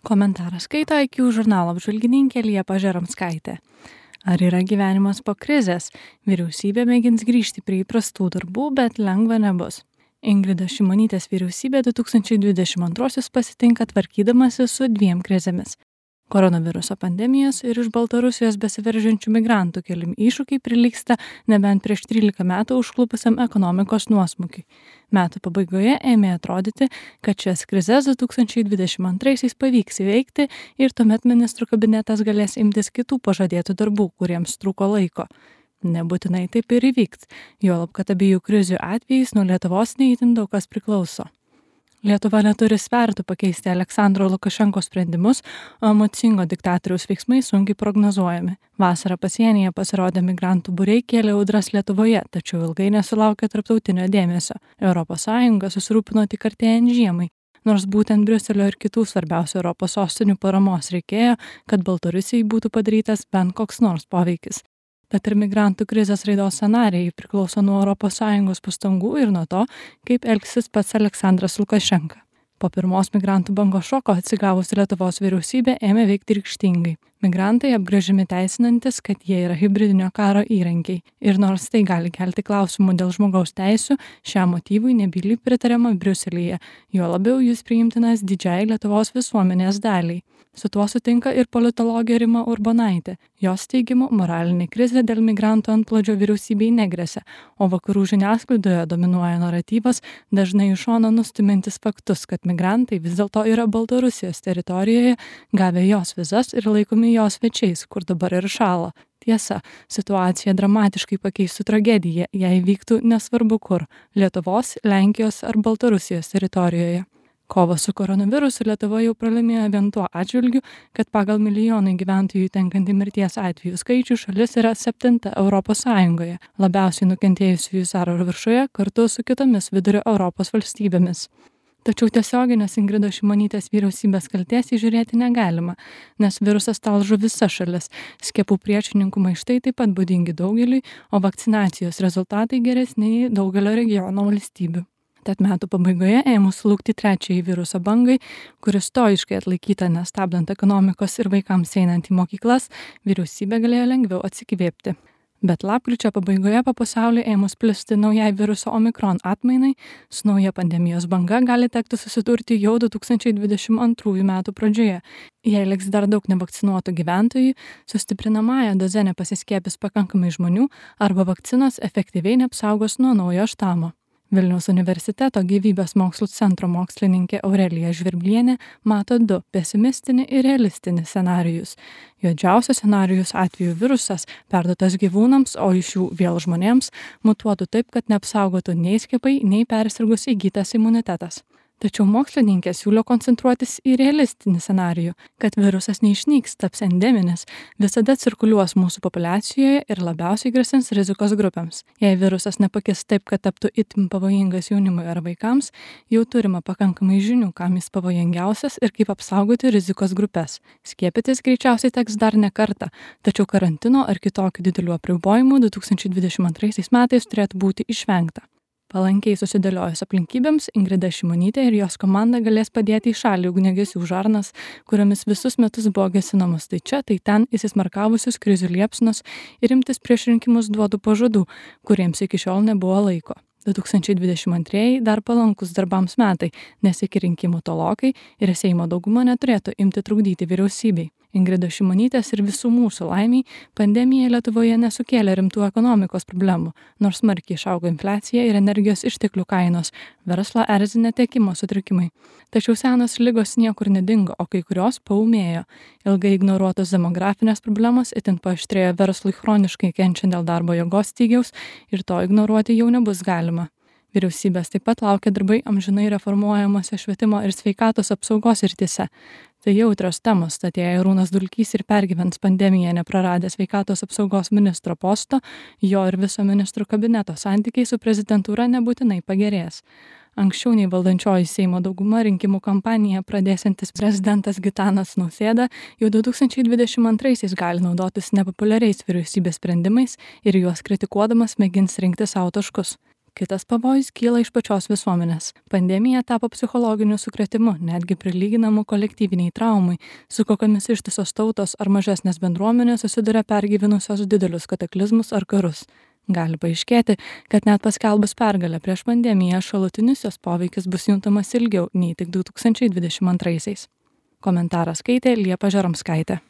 Komentarą skaito IQ žurnalo apžvalgininkė Liepa Žeromskaitė. Ar yra gyvenimas po krizės? Vyriausybė mėgins grįžti prie įprastų darbų, bet lengva nebus. Ingridos Šimonytės vyriausybė 2022 pasitinka tvarkydamasi su dviem krizėmis. Koronaviruso pandemijos ir iš Baltarusijos besiveržiančių migrantų keliami iššūkiai prilygsta nebent prieš 13 metų užklupusiam ekonomikos nuosmukiui. Metų pabaigoje ėmė atrodyti, kad šias krizes 2022 pavyks įveikti ir tuomet ministrų kabinetas galės imtis kitų pažadėtų darbų, kuriems trūko laiko. Nebūtinai taip ir įvyks, juolab, kad abiejų krizių atvejais nuo Lietuvos neįtin daug kas priklauso. Lietuva neturi svertų pakeisti Aleksandro Lukašenkos sprendimus, o emocingo diktatoriaus veiksmai sunkiai prognozuojami. Vasarą pasienyje pasirodę migrantų būriai kėlė audras Lietuvoje, tačiau ilgai nesulaukė tarptautinio dėmesio. ES susirūpino tik artėjant žiemai, nors būtent Briuselio ir kitų svarbiausių Europos sostinių paramos reikėjo, kad Baltarusijai būtų padarytas bent koks nors poveikis. Bet ir migrantų krizės raidos scenarijai priklauso nuo ES pastangų ir nuo to, kaip elgsis pats Aleksandras Lukašenka. Po pirmos migrantų bangos šoko atsigavusi Lietuvos vyriausybė ėmė veikti ryžtingai. Migrantai apgręžiami teisinantis, kad jie yra hibridinio karo įrankiai. Ir nors tai gali kelti klausimų dėl žmogaus teisių, šiam motyvui nebyliai pritariama Briuselyje, juo labiau jis priimtinas didžiai Lietuvos visuomenės daliai. Su tuo sutinka ir politologė Rima Urbonaitė. Jos teigimu, moralinė krizė dėl migrantų antplūdžio vyriausybei negresia, o vakarų žiniasklaidoje dominuoja naratyvas, dažnai iš šono nustumiantis faktus, kad migrantai vis dėlto yra Baltarusijos teritorijoje, gavę jos vizas ir laikomi jos svečiais, kur dabar ir šąla. Tiesa, situacija dramatiškai pakeistų tragediją, jei vyktų nesvarbu kur - Lietuvos, Lenkijos ar Baltarusijos teritorijoje. Kovą su koronavirusu Lietuva jau pralaimėjo vien tuo atžvilgiu, kad pagal milijonai gyventojų tenkantį mirties atvejų skaičių šalis yra 7 ES, labiausiai nukentėjusiųjų sąrašo viršuje kartu su kitomis vidurio Europos valstybėmis. Tačiau tiesioginės Ingridos Šimonytės vyriausybės kaltės įžiūrėti negalima, nes virusas talžo visas šalis, skiepų priešininkų maištai taip pat būdingi daugeliui, o vakcinacijos rezultatai geresni nei daugelio regiono valstybių. Tad metų pabaigoje ėmus slūgti trečiąjį viruso bangai, kuris stoiškai atlaikyta nestabdant ekonomikos ir vaikams einant į mokyklas, vyriausybė galėjo lengviau atsikvėpti. Bet lapkričio pabaigoje po pasaulį ėmus plisti naujai viruso Omikron atmainai, su nauja pandemijos banga gali tekti susidurti jau 2022 metų pradžioje. Jei liks dar daug nevakcinuotų gyventojų, sustiprinamąją doze nepasiskiepys pakankamai žmonių arba vakcinos efektyviai neapsaugos nuo naujo štamo. Vilniaus universiteto gyvybės mokslų centro mokslininkė Aurelija Žvirblienė mato du - pesimistinį ir realistinį scenarijus. Juodžiausias scenarijus atveju virusas, perduotas gyvūnams, o iš jų vėl žmonėms, mutuotų taip, kad neapsaugotų nei skiepai, nei persirgus įgytas imunitetas. Tačiau mokslininkė siūlo koncentruotis į realistinį scenarijų, kad virusas neišnyks, taps endeminis, visada cirkuliuos mūsų populiacijoje ir labiausiai grasins rizikos grupėms. Jei virusas nepakis taip, kad taptų itin pavojingas jaunimui ar vaikams, jau turime pakankamai žinių, kam jis pavojingiausias ir kaip apsaugoti rizikos grupės. Skiepytis greičiausiai teks dar ne kartą, tačiau karantino ar kitokių didelių apribojimų 2022 metais turėtų būti išvengta. Palankiai susidėliojus aplinkybėms, Ingrida Šimonytė ir jos komanda galės padėti į šalį ugniagesių žarnas, kuriomis visus metus buvo gesinamos tai čia, tai ten įsismarkavusius krizių liepsnos ir imtis prieš rinkimus duotų pažadų, kuriems iki šiol nebuvo laiko. 2022 dar palankus darbams metai, nes iki rinkimų tolokai ir Seimo dauguma neturėtų imti trukdyti vyriausybei. Ingridos Šimonytės ir visų mūsų laimiai pandemija Lietuvoje nesukėlė rimtų ekonomikos problemų, nors smarkiai išaugo infliacija ir energijos išteklių kainos, verslą erzina tiekimo sutrikimai. Tačiau senos ligos niekur nedingo, o kai kurios paūmėjo. Ilgai ignoruotos demografinės problemos itin paaštrėjo verslui chroniškai kenčiant dėl darbo jėgos stygiaus ir to ignoruoti jau nebus galima. Vyriausybės taip pat laukia darbai amžinai reformuojamose švietimo ir sveikatos apsaugos srityse. Tai jautrios temos, tad jei Arūnas Dulkys ir pergyvens pandemiją nepraradęs sveikatos apsaugos ministro posto, jo ir viso ministrų kabineto santykiai su prezidentūra nebūtinai pagerės. Anksčiau nei valdančioji Seimo dauguma rinkimų kampaniją pradėsiantis prezidentas Gitanas Nausėda jau 2022 gali naudotis nepopuliariais vyriausybės sprendimais ir juos kritikuodamas mėgins rinkti savo taškus. Kitas pavojus kyla iš pačios visuomenės. Pandemija tapo psichologiniu sukrėtimu, netgi prilyginamu kolektyviniai traumai, su kokiamis ištisos tautos ar mažesnės bendruomenės susiduria pergyvenusios didelius kataklizmus ar karus. Gali paaiškėti, kad net paskelbus pergalę prieš pandemiją šalutinis jos poveikis bus juntamas ilgiau nei tik 2022-aisiais. Komentarą skaitė Liepa Žeromskaitė.